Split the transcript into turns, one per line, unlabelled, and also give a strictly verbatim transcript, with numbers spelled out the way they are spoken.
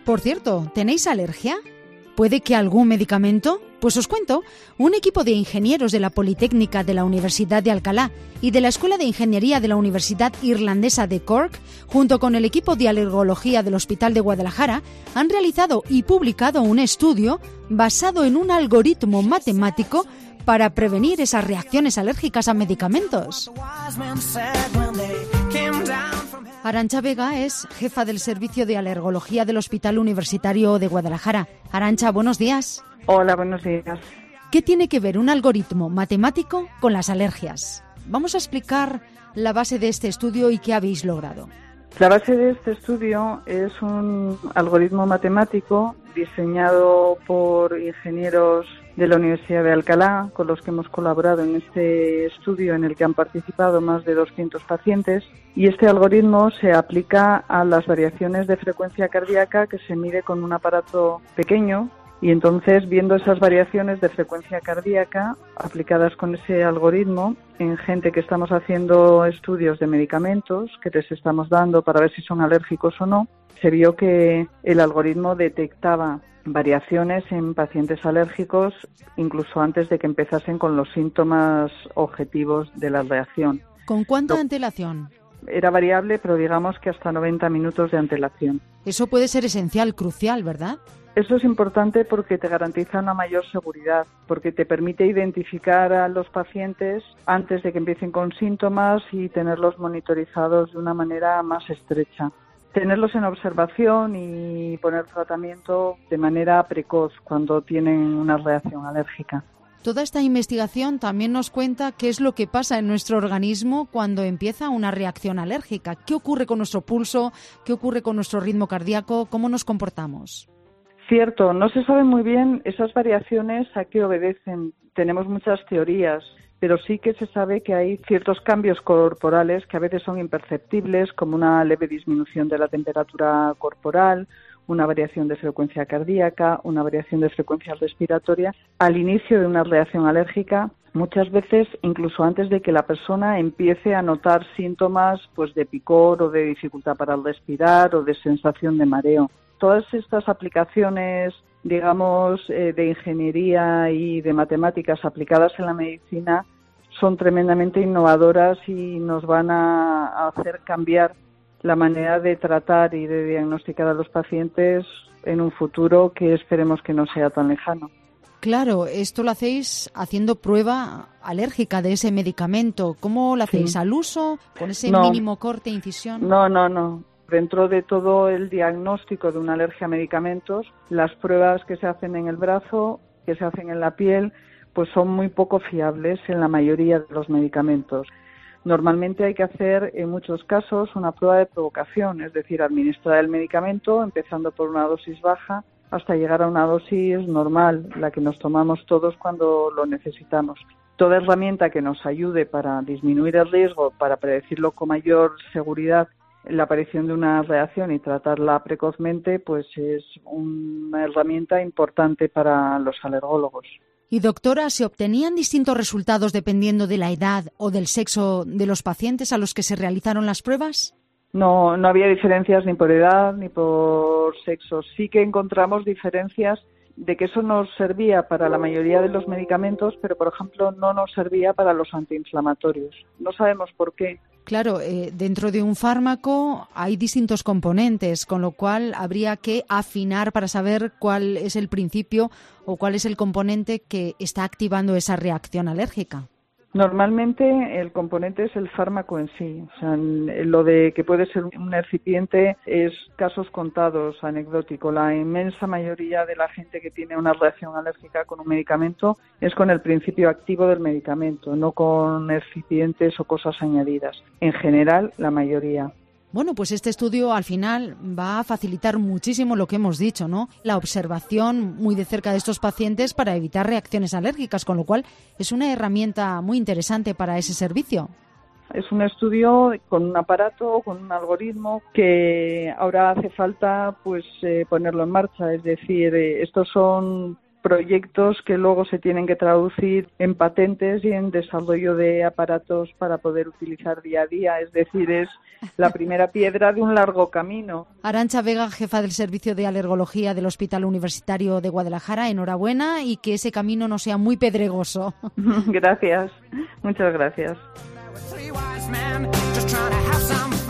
Por cierto, ¿tenéis alergia? ¿Puede que algún medicamento? Pues os cuento, un equipo de ingenieros de la Politécnica de la Universidad de Alcalá y de la Escuela de Ingeniería de la Universidad Irlandesa de Cork, junto con el equipo de alergología del Hospital de Guadalajara, han realizado y publicado un estudio basado en un algoritmo matemático para prevenir esas reacciones alérgicas a medicamentos. Arantxa Vega es jefa del Servicio de Alergología del Hospital Universitario de Guadalajara. Arantxa, buenos días.
Hola, buenos días.
¿Qué tiene que ver un algoritmo matemático con las alergias? Vamos a explicar la base de este estudio y qué habéis logrado.
La base de este estudio es un algoritmo matemático diseñado por ingenieros de la Universidad de Alcalá, con los que hemos colaborado en este estudio en el que han participado más de doscientos pacientes, y este algoritmo se aplica a las variaciones de frecuencia cardíaca que se mide con un aparato pequeño. Y entonces, viendo esas variaciones de frecuencia cardíaca aplicadas con ese algoritmo en gente que estamos haciendo estudios de medicamentos que les estamos dando para ver si son alérgicos o no, se vio que el algoritmo detectaba variaciones en pacientes alérgicos incluso antes de que empezasen con los síntomas objetivos de la reacción.
¿Con cuánta antelación?
Era variable, pero digamos que hasta noventa minutos de antelación.
Eso puede ser esencial, crucial, ¿verdad?
Eso es importante porque te garantiza una mayor seguridad, porque te permite identificar a los pacientes antes de que empiecen con síntomas y tenerlos monitorizados de una manera más estrecha. Tenerlos en observación y poner tratamiento de manera precoz cuando tienen una reacción alérgica.
Toda esta investigación también nos cuenta qué es lo que pasa en nuestro organismo cuando empieza una reacción alérgica. ¿Qué ocurre con nuestro pulso? ¿Qué ocurre con nuestro ritmo cardíaco? ¿Cómo nos comportamos?
Cierto, no se sabe muy bien esas variaciones a qué obedecen. Tenemos muchas teorías, pero sí que se sabe que hay ciertos cambios corporales que a veces son imperceptibles, como una leve disminución de la temperatura corporal, una variación de frecuencia cardíaca, una variación de frecuencia respiratoria al inicio de una reacción alérgica, muchas veces incluso antes de que la persona empiece a notar síntomas pues de picor o de dificultad para respirar o de sensación de mareo. Todas estas aplicaciones, digamos, eh, de ingeniería y de matemáticas aplicadas en la medicina son tremendamente innovadoras y nos van a, a hacer cambiar la manera de tratar y de diagnosticar a los pacientes en un futuro que esperemos que no sea tan lejano.
Claro, esto lo hacéis haciendo prueba alérgica de ese medicamento. ¿Cómo lo hacéis? Sí. ¿Al uso? ¿Con ese no, mínimo corte, incisión?
No, no, no. Dentro de todo el diagnóstico de una alergia a medicamentos, las pruebas que se hacen en el brazo, que se hacen en la piel, pues son muy poco fiables en la mayoría de los medicamentos. Normalmente hay que hacer, en muchos casos, una prueba de provocación, es decir, administrar el medicamento empezando por una dosis baja hasta llegar a una dosis normal, la que nos tomamos todos cuando lo necesitamos. Toda herramienta que nos ayude para disminuir el riesgo, para predecirlo con mayor seguridad, la aparición de una reacción y tratarla precozmente, pues es una herramienta importante para los alergólogos.
Y doctora, ¿se obtenían distintos resultados dependiendo de la edad o del sexo de los pacientes a los que se realizaron las pruebas?
No, no había diferencias ni por edad ni por sexo. Sí que encontramos diferencias de que eso nos servía para la mayoría de los medicamentos, pero por ejemplo no nos servía para los antiinflamatorios. No sabemos por qué.
Claro, eh, dentro de un fármaco hay distintos componentes, con lo cual habría que afinar para saber cuál es el principio o cuál es el componente que está activando esa reacción alérgica.
Normalmente el componente es el fármaco en sí. O sea, lo de que puede ser un excipiente es casos contados, anecdótico. La inmensa mayoría de la gente que tiene una reacción alérgica con un medicamento es con el principio activo del medicamento, no con excipientes o cosas añadidas. En general, la mayoría.
Bueno, pues este estudio al final va a facilitar muchísimo lo que hemos dicho, ¿no? La observación muy de cerca de estos pacientes para evitar reacciones alérgicas, con lo cual es una herramienta muy interesante para ese servicio.
Es un estudio con un aparato, con un algoritmo que ahora hace falta pues eh, ponerlo en marcha. Es decir, eh, estos son proyectos que luego se tienen que traducir en patentes y en desarrollo de aparatos para poder utilizar día a día. Es decir, es la primera piedra de un largo camino.
Arantxa Vega, jefa del Servicio de Alergología del Hospital Universitario de Guadalajara, enhorabuena y que ese camino no sea muy pedregoso.
Gracias, muchas gracias.